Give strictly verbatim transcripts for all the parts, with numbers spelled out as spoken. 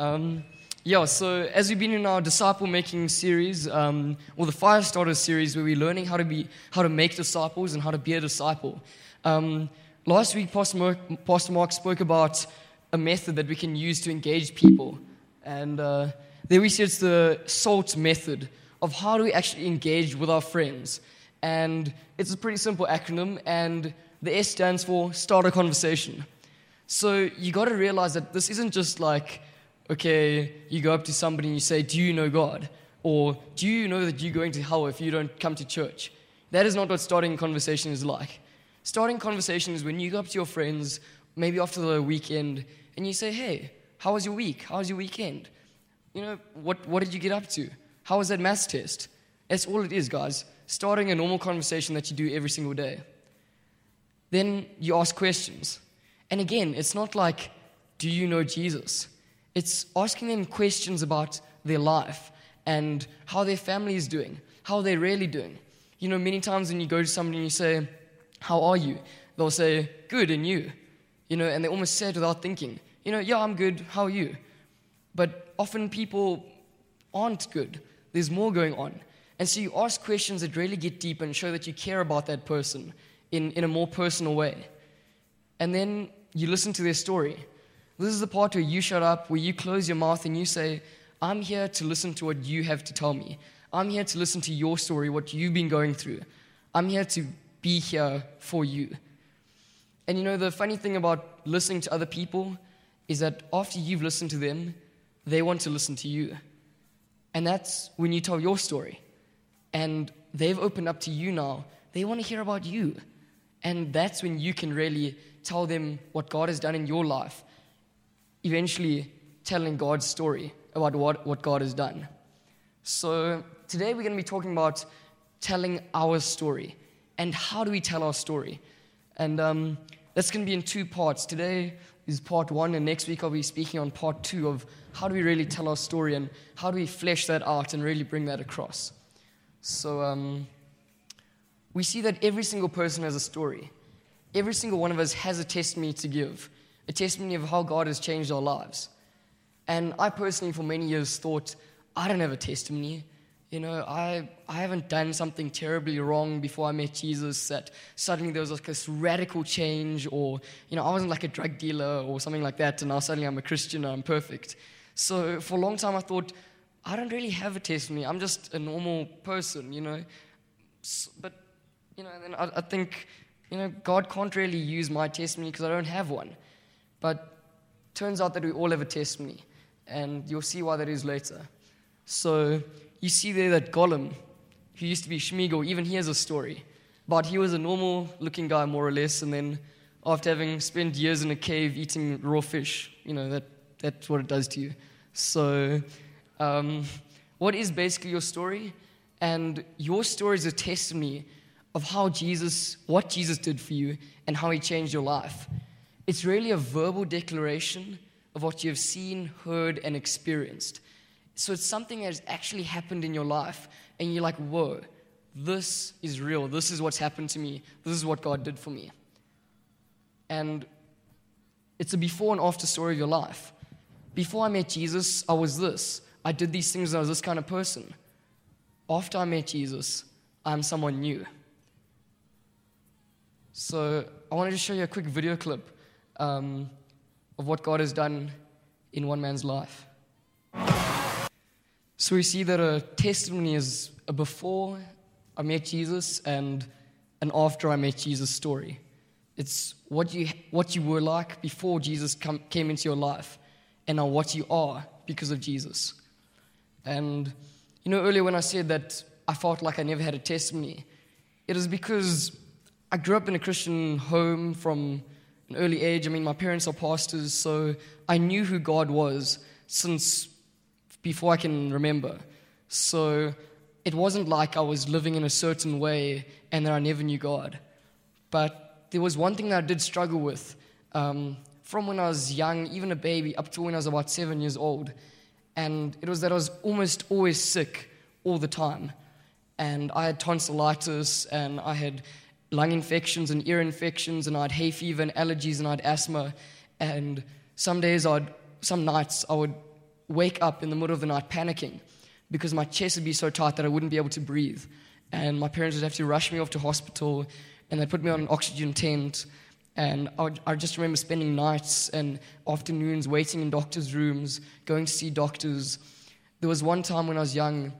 Um, yeah, so as we've been in our disciple-making series, um, or the Fire Starter series, where we're learning how to be, how to make disciples and how to be a disciple. Um, last week, Pastor Mark, Pastor Mark spoke about a method that we can use to engage people, and uh, there we see it's the SALT method of how do we actually engage with our friends. And it's a pretty simple acronym, and the S stands for start a conversation. So you got to realize that this isn't just like, okay, you go up to somebody and you say, do you know God? Or do you know that you're going to hell if you don't come to church? That is not what starting a conversation is like. Starting a conversation is when you go up to your friends, maybe after the weekend, and you say, hey, how was your week? How was your weekend? You know, what, what did you get up to? How was that maths test? That's all it is, guys. Starting a normal conversation that you do every single day. Then you ask questions. And again, it's not like, do you know Jesus? It's asking them questions about their life and how their family is doing, how they're really doing. You know, many times when you go to somebody and you say, how are you? They'll say, good, and you? You know, and they almost say it without thinking. You know, yeah, I'm good, how are you? But often people aren't good. There's more going on. And so you ask questions that really get deep and show that you care about that person in, in a more personal way. And then you listen to their story. This is the part where you shut up, where you close your mouth and you say, I'm here to listen to what you have to tell me. I'm here to listen to your story, what you've been going through. I'm here to be here for you. And you know, the funny thing about listening to other people is that after you've listened to them, they want to listen to you. And that's when you tell your story. And they've opened up to you now. They want to hear about you. And that's when you can really tell them what God has done in your life. Eventually telling God's story about what, what God has done. So today we're going to be talking about telling our story. And how do we tell our story? And um, that's going to be in two parts. Today is part one, and next week I'll be speaking on part two of how do we really tell our story and how do we flesh that out and really bring that across. So um, we see that every single person has a story. Every single one of us has a testimony to give, a testimony of how God has changed our lives. And I personally, for many years, thought, I don't have a testimony. You know, I I haven't done something terribly wrong before I met Jesus that suddenly there was like this radical change, or, you know, I wasn't like a drug dealer or something like that, and now suddenly I'm a Christian and I'm perfect. So for a long time I thought, I don't really have a testimony. I'm just a normal person, you know. So, but, you know, then I, I think, you know, God can't really use my testimony because I don't have one. But turns out that we all have a testimony, and you'll see why that is later. So you see there that Gollum, who used to be Schmeagol, even he has a story. But he was a normal-looking guy, more or less, and then after having spent years in a cave eating raw fish, you know, that that's what it does to you. So um, what is basically your story? And your story is a testimony of how Jesus, what Jesus did for you and how he changed your life. It's really a verbal declaration of what you have seen, heard, and experienced. So it's something that has actually happened in your life, and you're like, whoa, this is real. This is what's happened to me. This is what God did for me. And it's a before and after story of your life. Before I met Jesus, I was this. I did these things and I was this kind of person. After I met Jesus, I'm someone new. So I wanted to show you a quick video clip um, of what God has done in one man's life. So we see that a testimony is a before I met Jesus and an after I met Jesus story. It's what you what you were like before Jesus come, came into your life, and now what you are because of Jesus. And you know, earlier when I said that I felt like I never had a testimony, it is because I grew up in a Christian home from an early age. I mean, my parents are pastors, so I knew who God was since before I can remember. So it wasn't like I was living in a certain way and that I never knew God. But there was one thing that I did struggle with um, from when I was young, even a baby, up to when I was about seven years old. And it was that I was almost always sick all the time. And I had tonsillitis, and I had lung infections and ear infections, and I had hay fever and allergies, and I had asthma. And some days, I'd, some nights, I would wake up in the middle of the night panicking because my chest would be so tight that I wouldn't be able to breathe. And my parents would have to rush me off to hospital, and they'd put me on an oxygen tent. And I, would, I just remember spending nights and afternoons waiting in doctors' rooms, going to see doctors. There was one time when I was young,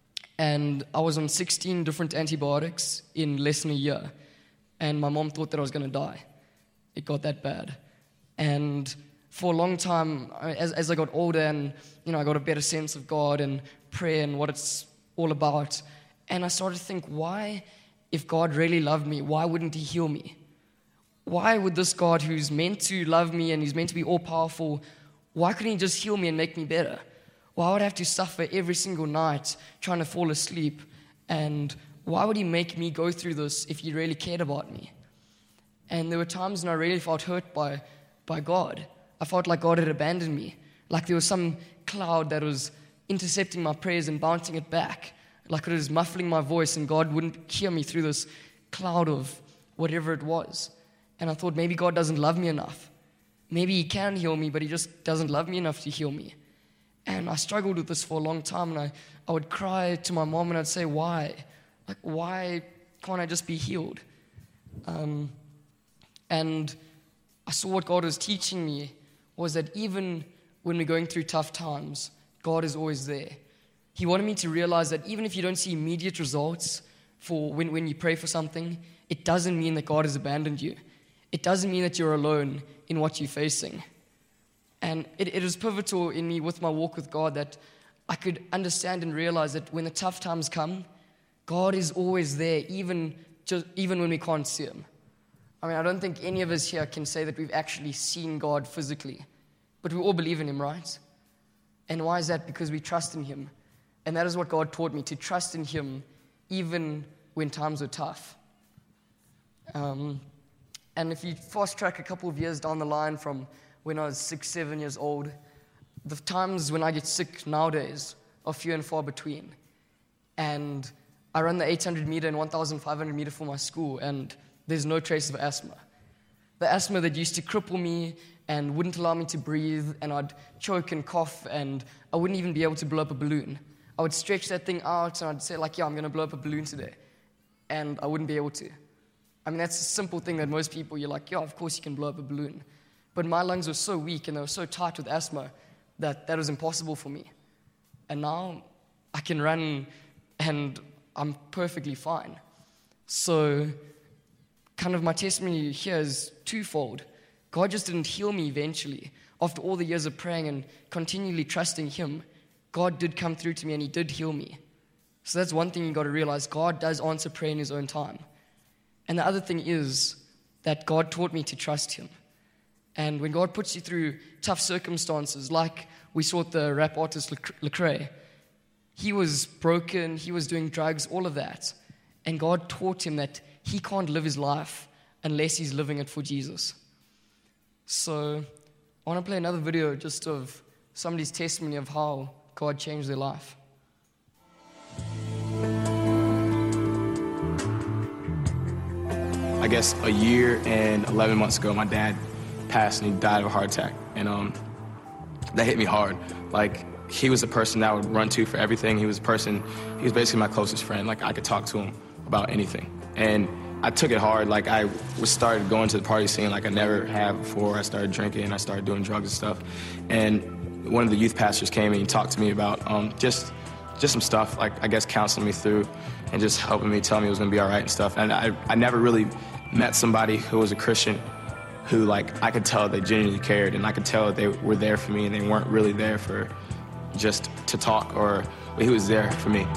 and I was on sixteen different antibiotics in less than a year. And my mom thought that I was going to die. It got that bad. And for a long time, as, as I got older and, you know, I got a better sense of God and prayer and what it's all about, and I started to think, why, if God really loved me, why wouldn't he heal me? Why would this God who's meant to love me and he's meant to be all-powerful, why couldn't he just heal me and make me better? Why would I have to suffer every single night trying to fall asleep? And why would he make me go through this if he really cared about me? And there were times when I really felt hurt by, by God. I felt like God had abandoned me, like there was some cloud that was intercepting my prayers and bouncing it back, like it was muffling my voice and God wouldn't hear me through this cloud of whatever it was. And I thought, maybe God doesn't love me enough. Maybe he can heal me, but he just doesn't love me enough to heal me. And I struggled with this for a long time, and I, I would cry to my mom and I'd say, why? Like, why can't I just be healed? Um, and I saw what God was teaching me was that even when we're going through tough times, God is always there. He wanted me to realize that even if you don't see immediate results for when, when you pray for something, it doesn't mean that God has abandoned you. It doesn't mean that you're alone in what you're facing. And it, it was pivotal in me with my walk with God that I could understand and realize that when the tough times come, God is always there, even, just, even when we can't see him. I mean, I don't think any of us here can say that we've actually seen God physically, but we all believe in him, right? And why is that? Because we trust in him. And that is what God taught me, to trust in him even when times were tough. Um, and if you fast track a couple of years down the line from when I was six, seven years old, the times when I get sick nowadays are few and far between. And I run the eight hundred meter and one thousand five hundred meter for my school, and there's no trace of asthma. The asthma that used to cripple me and wouldn't allow me to breathe, and I'd choke and cough, and I wouldn't even be able to blow up a balloon. I would stretch that thing out, and I'd say, like, yeah, I'm going to blow up a balloon today. And I wouldn't be able to. I mean, that's a simple thing that most people, you're like, yeah, of course you can blow up a balloon. But my lungs were so weak, and they were so tight with asthma, that that was impossible for me. And now I can run, and I'm perfectly fine. So kind of my testimony here is twofold. God just didn't heal me eventually. After all the years of praying and continually trusting him, God did come through to me and he did heal me. So that's one thing you got to realize. God does answer prayer in his own time. And the other thing is that God taught me to trust him. And when God puts you through tough circumstances, like we saw with the rap artist Lecrae, he was broken, he was doing drugs, all of that. And God taught him that he can't live his life unless he's living it for Jesus. So I want to play another video just of somebody's testimony of how God changed their life. I guess a year and eleven months ago, my dad passed and he died of a heart attack. And um, that hit me hard. Like, he was the person that I would run to for everything. He was a person, he was basically my closest friend. Like, I could talk to him about anything. And I took it hard. Like, I was started going to the party scene like I never had before. I started drinking, I started doing drugs and stuff. And one of the youth pastors came and he talked to me about um, just just some stuff, like, I guess, counseling me through and just helping me, telling me it was gonna be all right and stuff. And I, I never really met somebody who was a Christian who, like, I could tell they genuinely cared, and I could tell they were there for me and they weren't really there for just to talk, or but he was there for me.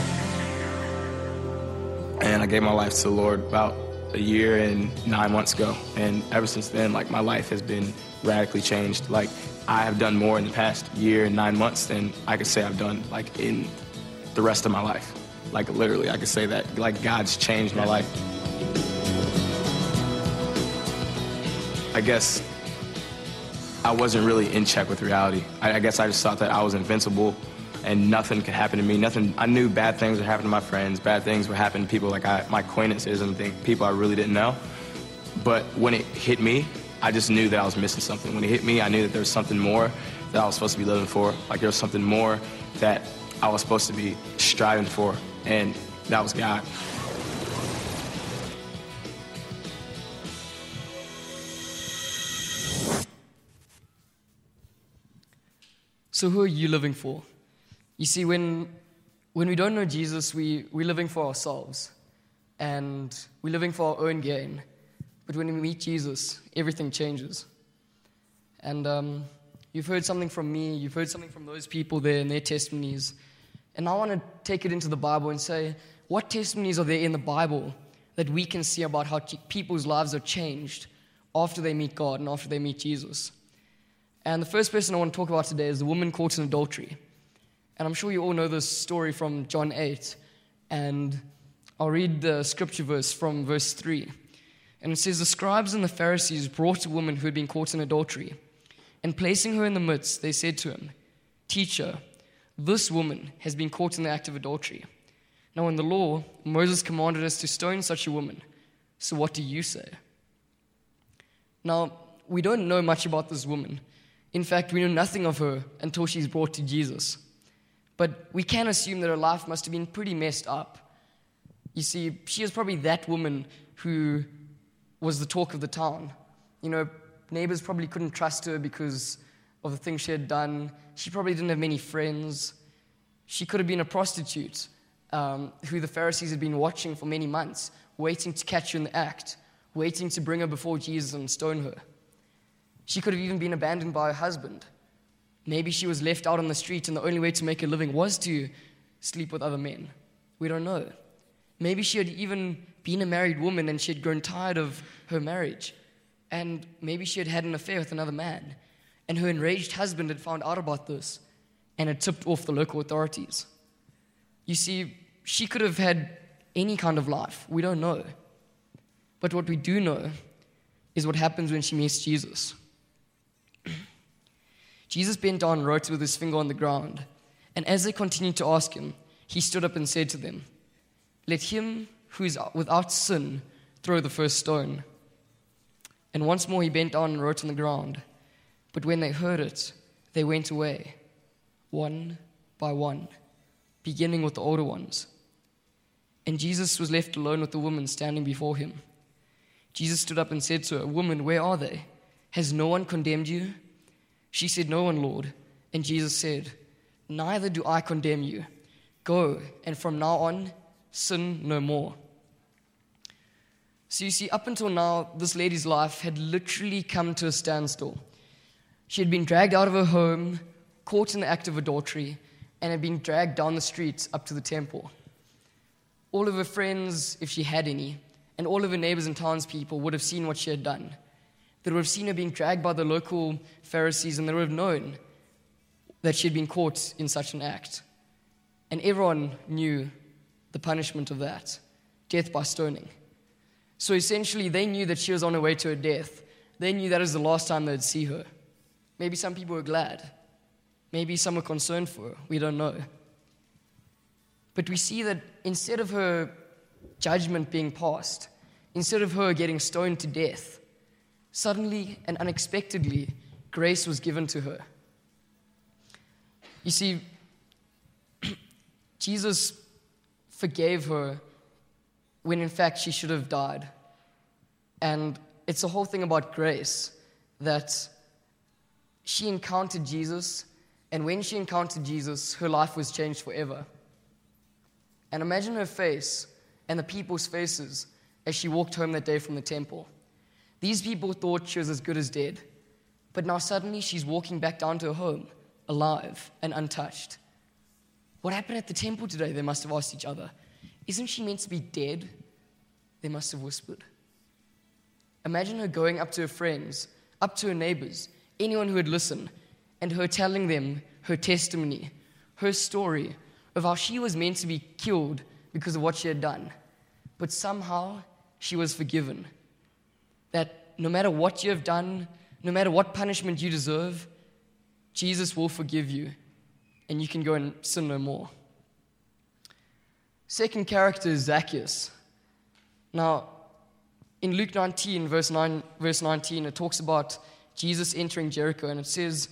And I gave my life to the Lord about a year and nine months ago. And ever since then, like, my life has been radically changed. Like, I have done more in the past year and nine months than I could say I've done, like, in the rest of my life. Like, literally, I could say that. Like, God's changed my life. I guess I wasn't really in check with reality. I, I guess I just thought that I was invincible and nothing could happen to me. Nothing. I knew bad things would happen to my friends. Bad things would happen to people like I, my acquaintances and things, people I really didn't know. But when it hit me, I just knew that I was missing something. When it hit me, I knew that there was something more, that I was supposed to be living for. Like there was something more that I was supposed to be striving for, and that was God. So who are you living for? You see, when when we don't know Jesus, we, we're living for ourselves. And we're living for our own gain. But when we meet Jesus, everything changes. And um, you've heard something from me, you've heard something from those people there and their testimonies. And I want to take it into the Bible and say, what testimonies are there in the Bible that we can see about how people's lives are changed after they meet God and after they meet Jesus? And the first person I want to talk about today is the woman caught in adultery. And I'm sure you all know this story from John eight. And I'll read the scripture verse from verse three. And it says, the scribes and the Pharisees brought a woman who had been caught in adultery. And placing her in the midst, they said to him, Teacher, this woman has been caught in the act of adultery. Now in the law, Moses commanded us to stone such a woman. So what do you say? Now, we don't know much about this woman. In fact, we know nothing of her until she's brought to Jesus. But we can assume that her life must have been pretty messed up. You see, she is probably that woman who was the talk of the town. You know, neighbors probably couldn't trust her because of the things she had done. She probably didn't have many friends. She could have been a prostitute um, who the Pharisees had been watching for many months, waiting to catch her in the act, waiting to bring her before Jesus and stone her. She could have even been abandoned by her husband. Maybe she was left out on the street and the only way to make a living was to sleep with other men. We don't know. Maybe she had even been a married woman and she had grown tired of her marriage. And maybe she had had an affair with another man. And her enraged husband had found out about this and had tipped off the local authorities. You see, she could have had any kind of life. We don't know. But what we do know is what happens when she meets Jesus. Jesus bent down and wrote with his finger on the ground. And as they continued to ask him, he stood up and said to them, Let him who is without sin throw the first stone. And once more he bent down and wrote on the ground. But when they heard it, they went away, one by one, beginning with the older ones. And Jesus was left alone with the woman standing before him. Jesus stood up and said to her, Woman, where are they? Has no one condemned you? She said, No one, Lord. And Jesus said, Neither do I condemn you. Go, and from now on, sin no more. So you see, up until now, this lady's life had literally come to a standstill. She had been dragged out of her home, caught in the act of adultery, and had been dragged down the streets up to the temple. All of her friends, if she had any, and all of her neighbors and townspeople would have seen what she had done. They would have seen her being dragged by the local Pharisees, and they would have known that she had been caught in such an act. And everyone knew the punishment of that, death by stoning. So essentially, they knew that she was on her way to her death. They knew that was the last time they'd see her. Maybe some people were glad. Maybe some were concerned for her. We don't know. But we see that instead of her judgment being passed, instead of her getting stoned to death, suddenly and unexpectedly, grace was given to her. You see, Jesus forgave her when in fact she should have died. And it's a whole thing about grace, that she encountered Jesus, and when she encountered Jesus, her life was changed forever. And imagine her face and the people's faces as she walked home that day from the temple. These people thought she was as good as dead, but now suddenly she's walking back down to her home, alive and untouched. What happened at the temple today? They must have asked each other. Isn't she meant to be dead? They must have whispered. Imagine her going up to her friends, up to her neighbors, anyone who would listen, and her telling them her testimony, her story of how she was meant to be killed because of what she had done. But somehow she was forgiven. That no matter what you have done, no matter what punishment you deserve, Jesus will forgive you, and you can go and sin no more. Second character is Zacchaeus. Now, in Luke nineteen, verse nine, verse nineteen, it talks about Jesus entering Jericho, and it says,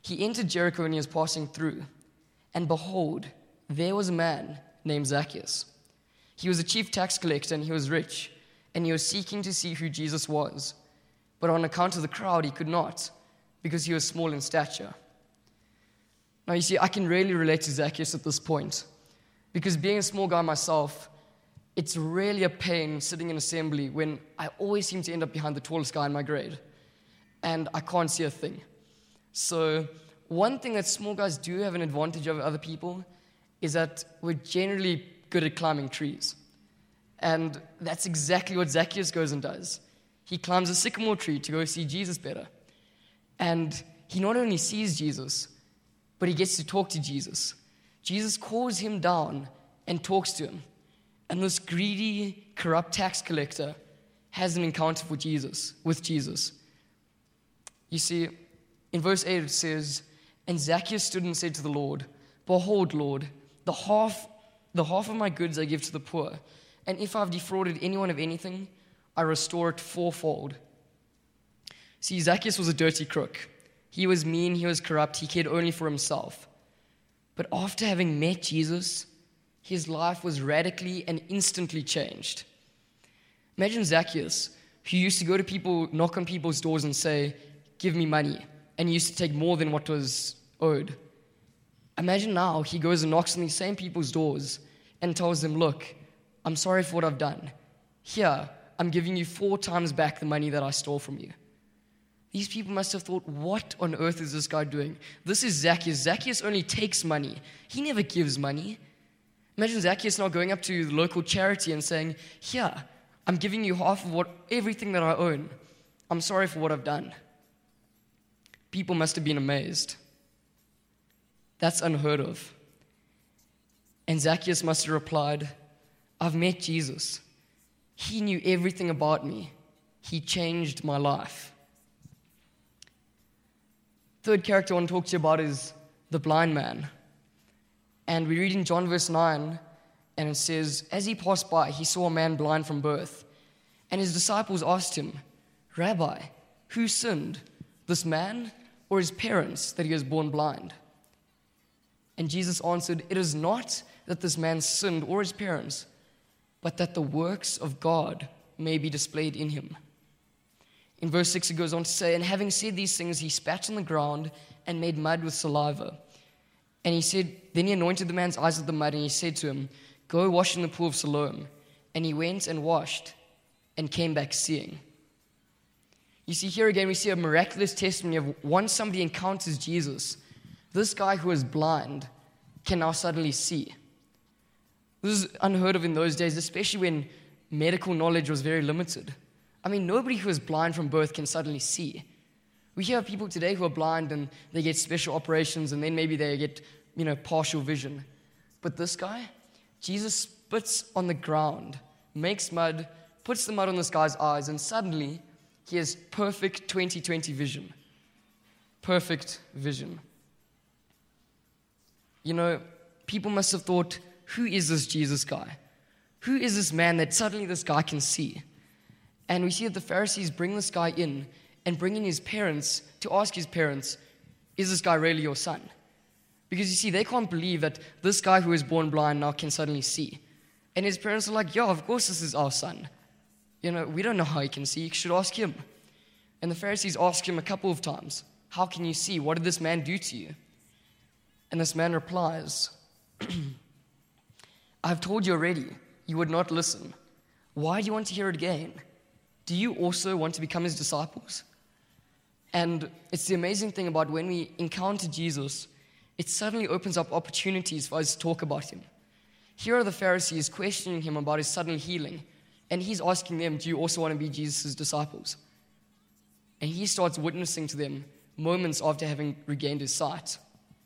He entered Jericho and he was passing through. And behold, there was a man named Zacchaeus. He was a chief tax collector and he was rich, and he was seeking to see who Jesus was. But on account of the crowd, he could not, because he was small in stature. Now, you see, I can really relate to Zacchaeus at this point, because being a small guy myself, it's really a pain sitting in assembly when I always seem to end up behind the tallest guy in my grade, and I can't see a thing. So one thing that small guys do have an advantage over other people is that we're generally good at climbing trees. And that's exactly what Zacchaeus goes and does. He climbs a sycamore tree to go see Jesus better. And he not only sees Jesus, but he gets to talk to Jesus. Jesus calls him down and talks to him. And this greedy, corrupt tax collector has an encounter with Jesus, with Jesus. You see, in verse eight it says, "And Zacchaeus stood and said to the Lord, 'Behold, Lord, the half, the half of my goods I give to the poor, and if I've defrauded anyone of anything, I restore it fourfold.'" See, Zacchaeus was a dirty crook. He was mean, he was corrupt, he cared only for himself. But after having met Jesus, his life was radically and instantly changed. Imagine Zacchaeus, who used to go to people, knock on people's doors and say, "Give me money," and he used to take more than what was owed. Imagine now he goes and knocks on these same people's doors and tells them, "Look, I'm sorry for what I've done. Here, I'm giving you four times back the money that I stole from you." These people must have thought, what on earth is this guy doing? This is Zacchaeus. Zacchaeus only takes money. He never gives money. Imagine Zacchaeus now going up to the local charity and saying, "Here, I'm giving you half of what everything that I own. I'm sorry for what I've done." People must have been amazed. That's unheard of. And Zacchaeus must have replied, "I've met Jesus. He knew everything about me. He changed my life." Third character I want to talk to you about is the blind man. And we read in John verse nine, and it says, "As he passed by, he saw a man blind from birth. And his disciples asked him, 'Rabbi, who sinned, this man or his parents, that he was born blind?' And Jesus answered, 'It is not that this man sinned or his parents, but that the works of God may be displayed in him.'" In verse six it goes on to say, "And having said these things, he spat on the ground and made mud with saliva. And he said, then he anointed the man's eyes with the mud, and he said to him, 'Go wash in the pool of Siloam.' And he went and washed and came back seeing." You see, here again we see a miraculous testimony of once somebody encounters Jesus, this guy who was blind can now suddenly see. This is unheard of in those days, especially when medical knowledge was very limited. I mean, nobody who is blind from birth can suddenly see. We hear of people today who are blind and they get special operations and then maybe they get, you know, partial vision. But this guy, Jesus spits on the ground, makes mud, puts the mud on this guy's eyes, and suddenly he has perfect twenty twenty vision. Perfect vision. You know, people must have thought, who is this Jesus guy? Who is this man that suddenly this guy can see? And we see that the Pharisees bring this guy in and bring in his parents to ask his parents, "Is this guy really your son?" Because you see, they can't believe that this guy who was born blind now can suddenly see. And his parents are like, "Yeah, of course this is our son. You know, we don't know how he can see. You should ask him." And the Pharisees ask him a couple of times, "How can you see? What did this man do to you?" And this man replies, "I've told you already. You would not listen. Why do you want to hear it again? Do you also want to become his disciples?" And it's the amazing thing about when we encounter Jesus, it suddenly opens up opportunities for us to talk about him. Here are the Pharisees questioning him about his sudden healing, and he's asking them, "Do you also want to be Jesus' disciples?" And he starts witnessing to them moments after having regained his sight.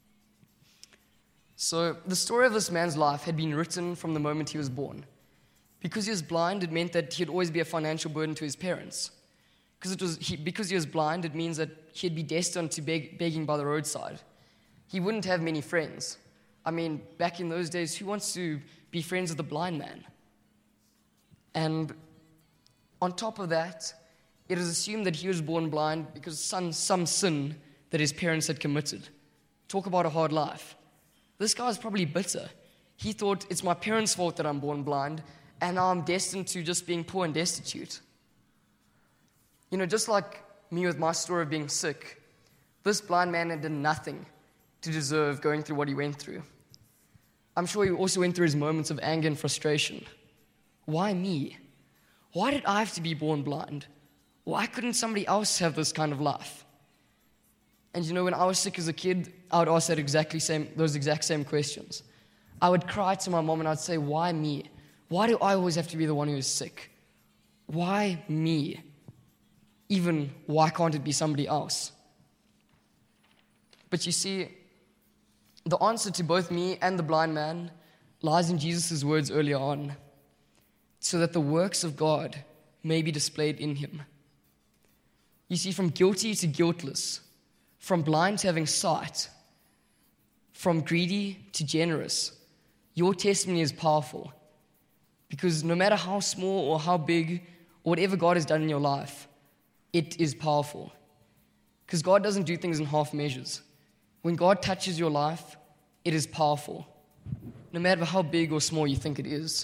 So the story of this man's life had been written from the moment he was born. Because he was blind, it meant that he'd always be a financial burden to his parents. Because, it was, he, because he was blind, it means that he'd be destined to beg, begging by the roadside. He wouldn't have many friends. I mean, back in those days, who wants to be friends with a blind man? And on top of that, it is assumed that he was born blind because of some, some sin that his parents had committed. talk about a hard life. This guy's probably bitter. He thought it's my parents' fault that I'm born blind, and now I'm destined to just being poor and destitute. You know, just like me with my story of being sick, this blind man had done nothing to deserve going through what he went through. I'm sure he also went through his moments of anger and frustration. Why me? Why did I have to be born blind? Why couldn't somebody else have this kind of life? And you know, when I was sick as a kid, I would ask that exactly same, those exact same questions. I would cry to my mom and I'd say, why me? Why do I always have to be the one who is sick? Why me? Even, why can't it be somebody else? But you see, the answer to both me and the blind man lies in Jesus' words earlier on, so that the works of God may be displayed in him. You see, from guilty to guiltless, from blind to having sight, from greedy to generous, your testimony is powerful. Because no matter how small or how big, or whatever God has done in your life, it is powerful. Because God doesn't do things in half measures. When God touches your life, it is powerful, no matter how big or small you think it is.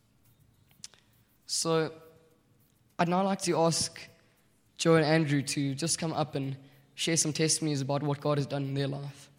So, I'd now like to ask Joe and Andrew to just come up and share some testimonies about what God has done in their life.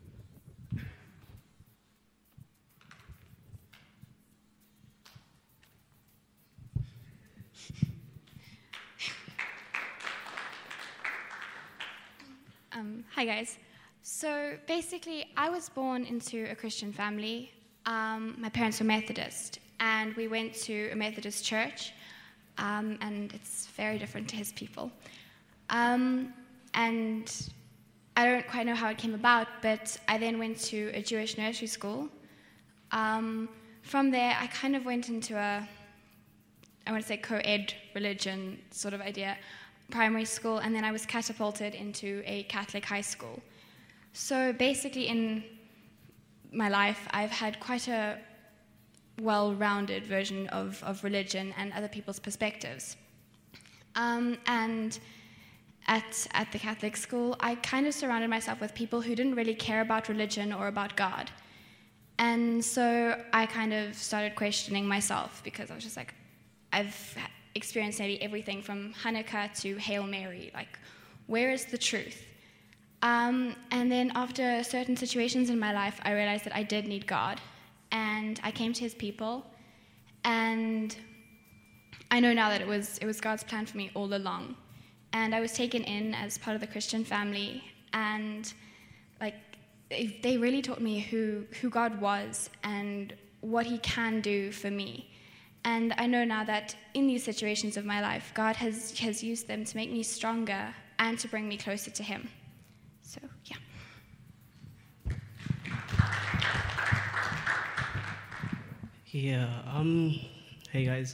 Um, hi guys. So basically, I was born into a Christian family. Um, my parents were Methodist, and we went to a Methodist church, um, and it's very different to his people. Um, and I don't quite know how it came about, but I then went to a Jewish nursery school. Um, from there, I kind of went into a, I want to say co-ed religion sort of idea, primary school, and then I was catapulted into a Catholic high school. So basically in my life, I've had quite a well-rounded version of, of religion and other people's perspectives. Um, and at, at the Catholic school, I kind of surrounded myself with people who didn't really care about religion or about God. And so I kind of started questioning myself, because I was just like, I've experienced nearly everything from Hanukkah to Hail Mary. Like, where is the truth? Um, and then after certain situations in my life, I realized that I did need God. And I came to his people, and I know now that it was it was God's plan for me all along. And I was taken in as part of the Christian family, and like they really taught me who, who God was and what he can do for me. And I know now that in these situations of my life, God has, has used them to make me stronger and to bring me closer to him. So, yeah. Yeah, um, hey guys.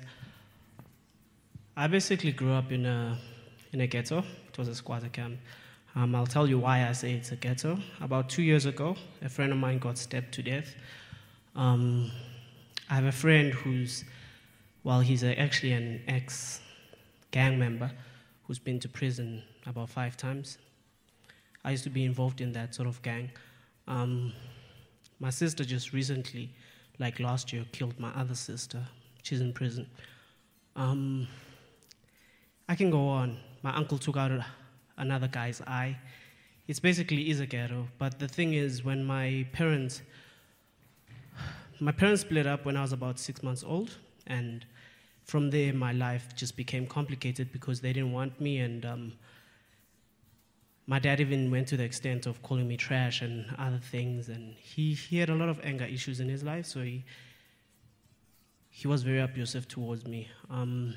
I basically grew up in a, in a ghetto. It was a squatter camp. Um, I'll tell you why I say it's a ghetto. About two years ago, a friend of mine got stabbed to death. Um, I have a friend who's, well, he's a, actually an ex-gang member who's been to prison about five times. I used to be involved in that sort of gang. Um, my sister just recently, like last year, killed my other sister. She's in prison. Um, I can go on. My uncle took out a, another guy's eye. It's basically is a ghetto. But the thing is, when my parents, my parents split up when I was about six months old, and from there my life just became complicated because they didn't want me, and um, my dad even went to the extent of calling me trash and other things, and he, he had a lot of anger issues in his life, so he he was very abusive towards me. Um,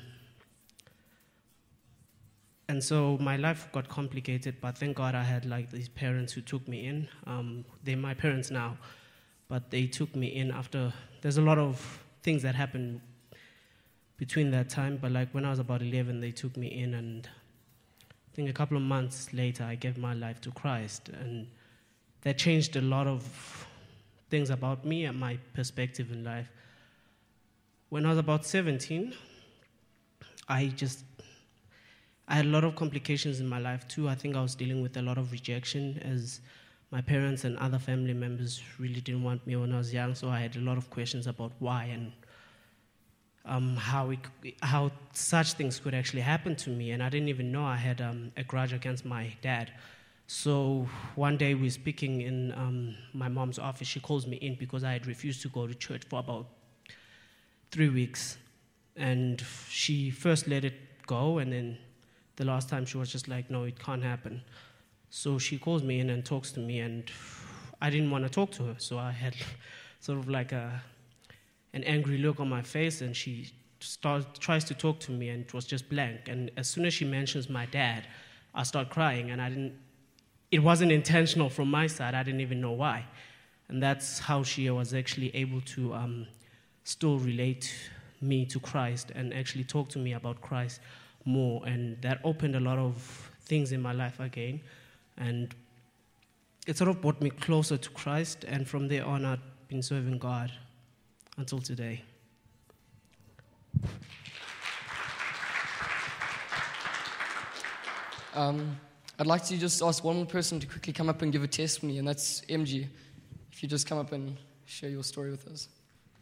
and so my life got complicated, but thank God I had like these parents who took me in. Um, they're my parents now, but they took me in after, there's a lot of things that happened between that time, but like when I was about eleven, they took me in, and I think a couple of months later, I gave my life to Christ, and that changed a lot of things about me and my perspective in life. When I was about seventeen, I just, I had a lot of complications in my life too. I think I was dealing with a lot of rejection as my parents and other family members really didn't want me when I was young, so I had a lot of questions about why and um, how, it, how such things could actually happen to me. And I didn't even know I had um, a grudge against my dad. So one day we were speaking in um, my mom's office. She calls me in because I had refused to go to church for about three weeks. And she first let it go, and then the last time she was just like, no, it can't happen. So she calls me in and talks to me, and I didn't want to talk to her. So I had sort of like a, an angry look on my face, and she start, tries to talk to me, and it was just blank. And as soon as she mentions my dad, I start crying, and I didn't, it wasn't intentional from my side. I didn't even know why. And that's how she was actually able to um, still relate me to Christ and actually talk to me about Christ more. And that opened a lot of things in my life again. And it sort of brought me closer to Christ. And from there on, I've been serving God until today. Um, I'd like to just ask one more person to quickly come up and give a testimony, and that's M G. If you just come up and share your story with us.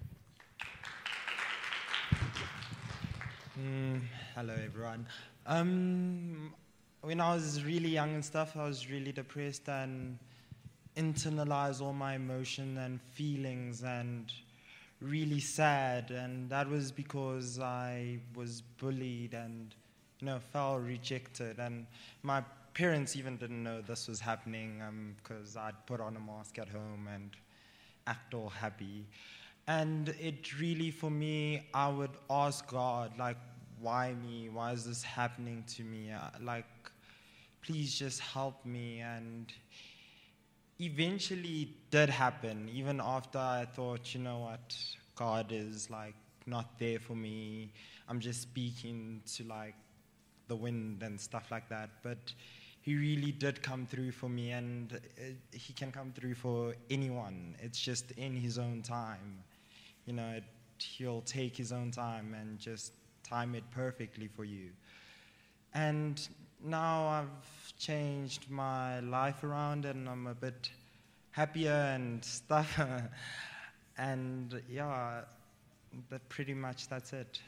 Mm, hello, everyone. Um, when I was really young and stuff, I was really depressed and internalized all my emotion and feelings and really sad. And that was because I was bullied and, you know, felt rejected. And my parents even didn't know this was happening because um, I'd put on a mask at home and act all happy. And it really, for me, I would ask God, like, why me? Why is this happening to me? Uh, like, please just help me. And eventually it did happen, even after I thought, you know what, God is, like, not there for me. I'm just speaking to, like, the wind and stuff like that. But he really did come through for me, and it, he can come through for anyone. It's just in his own time. You know, it, he'll take his own time and just time it perfectly for you. And now I've changed my life around, and I'm a bit happier and stuff. And yeah, that pretty much that's it.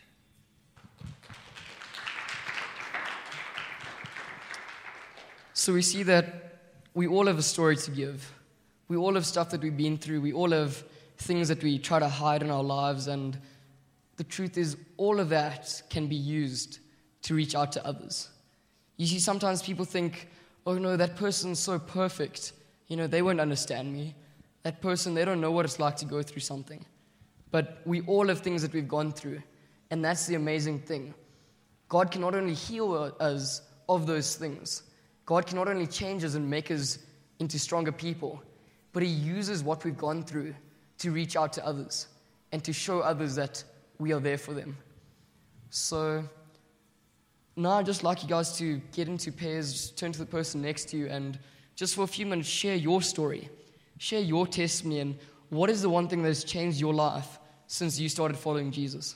So we see that we all have a story to give. We all have stuff that we've been through. We all have things that we try to hide in our lives. And the truth is, all of that can be used to reach out to others. You see, sometimes people think, oh no, that person's so perfect. You know, they won't understand me. That person, they don't know what it's like to go through something. But we all have things that we've gone through. And that's the amazing thing. God can not only heal us of those things, God can not only change us and make us into stronger people, but he uses what we've gone through to reach out to others and to show others that we are there for them. So now I'd just like you guys to get into pairs, turn to the person next to you, and just for a few minutes share your story. Share your testimony, and what is the one thing that has changed your life since you started following Jesus?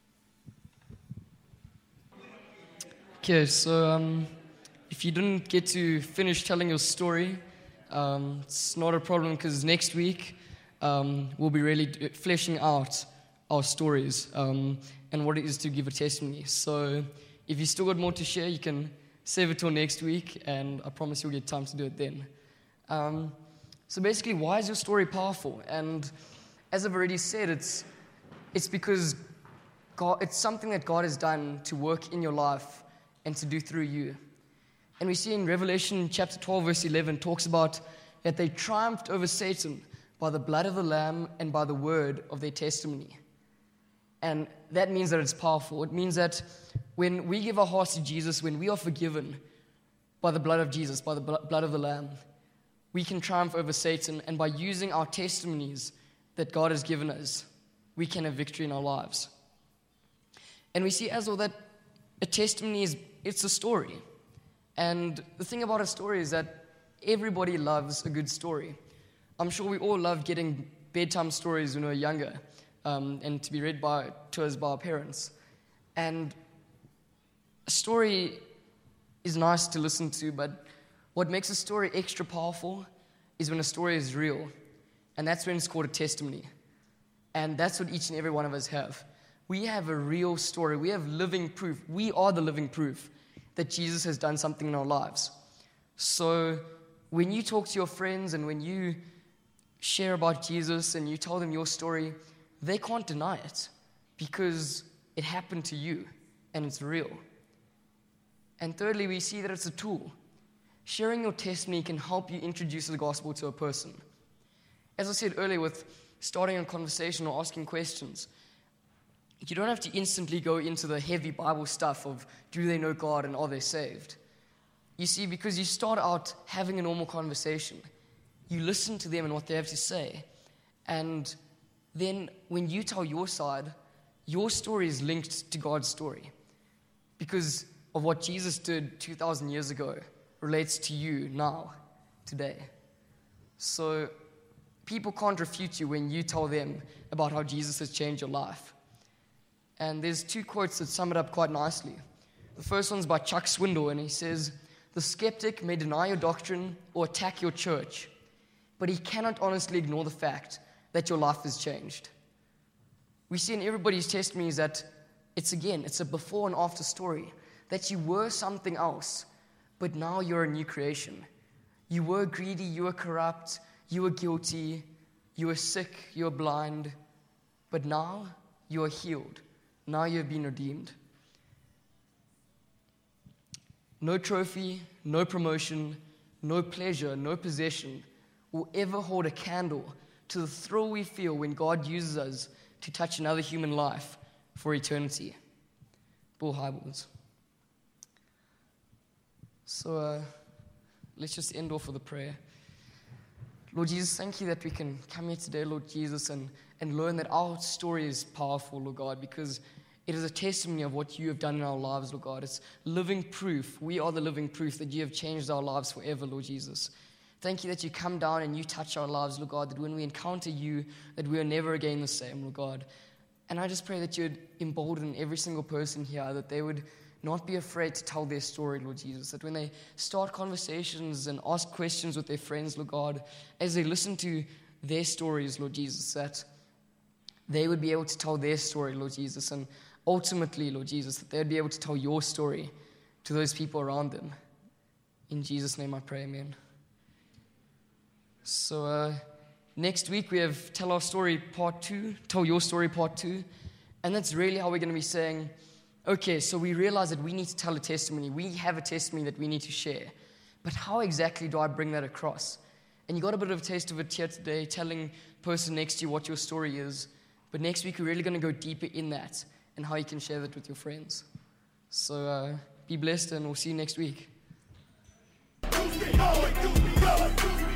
Okay, so um, if you didn't get to finish telling your story, um, it's not a problem, because next week um, we'll be really fleshing out our stories um, and what it is to give a testimony. So if you still got more to share, you can save it till next week, and I promise you'll get time to do it then. Um, so basically, why is your story powerful? And as I've already said, it's it's because God, it's something that God has done to work in your life and to do through you. And we see in Revelation chapter twelve, verse eleven, talks about that they triumphed over Satan by the blood of the Lamb and by the word of their testimony. And that means that it's powerful. It means that when we give our hearts to Jesus, when we are forgiven by the blood of Jesus, by the blood of the Lamb, we can triumph over Satan. And by using our testimonies that God has given us, we can have victory in our lives. And we see as well that a testimony is, it's a story. And the thing about a story is that everybody loves a good story. I'm sure we all love getting bedtime stories when we were younger, um, and to be read by, to us by our parents. And a story is nice to listen to, but what makes a story extra powerful is when a story is real. And that's when it's called a testimony. And that's what each and every one of us have. We have a real story. We have living proof. We are the living proof that Jesus has done something in our lives. So when you talk to your friends and when you share about Jesus and you tell them your story, they can't deny it because it happened to you and it's real. And thirdly, we see that it's a tool. Sharing your testimony can help you introduce the gospel to a person. As I said earlier, with starting a conversation or asking questions, you don't have to instantly go into the heavy Bible stuff of do they know God and are they saved? You see, because you start out having a normal conversation, you listen to them and what they have to say, and then when you tell your side, your story is linked to God's story because of what Jesus did two thousand years ago relates to you now, today. So people can't refute you when you tell them about how Jesus has changed your life. And there's two quotes that sum it up quite nicely. The first one's by Chuck Swindoll, and he says, "The skeptic may deny your doctrine or attack your church, but he cannot honestly ignore the fact that your life has changed." We see in everybody's testimonies that it's, again, it's a before and after story, that you were something else, but now you're a new creation. You were greedy, you were corrupt, you were guilty, you were sick, you were blind, but now you are healed. Now you have been redeemed. No trophy, no promotion, no pleasure, no possession will ever hold a candle to the thrill we feel when God uses us to touch another human life for eternity. Bill Hybels. So uh, let's just end off with a prayer. Lord Jesus, thank you that we can come here today, Lord Jesus, and, and learn that our story is powerful, Lord God, because it is a testimony of what you have done in our lives, Lord God. It's living proof. We are the living proof that you have changed our lives forever, Lord Jesus. Thank you that you come down and you touch our lives, Lord God, that when we encounter you, that we are never again the same, Lord God. And I just pray that you would embolden every single person here, that they would not be afraid to tell their story, Lord Jesus, that when they start conversations and ask questions with their friends, Lord God, as they listen to their stories, Lord Jesus, that they would be able to tell their story, Lord Jesus, and ultimately, Lord Jesus, that they would be able to tell your story to those people around them. In Jesus' name I pray, amen. So uh, next week we have Tell Our Story Part two, Tell Your Story Part two, and that's really how we're going to be saying, okay, so we realize that we need to tell a testimony. We have a testimony that we need to share. But how exactly do I bring that across? And you got a bit of a taste of it here today, telling the person next to you what your story is. But next week we're really going to go deeper in that and how you can share that with your friends. So uh, be blessed and we'll see you next week.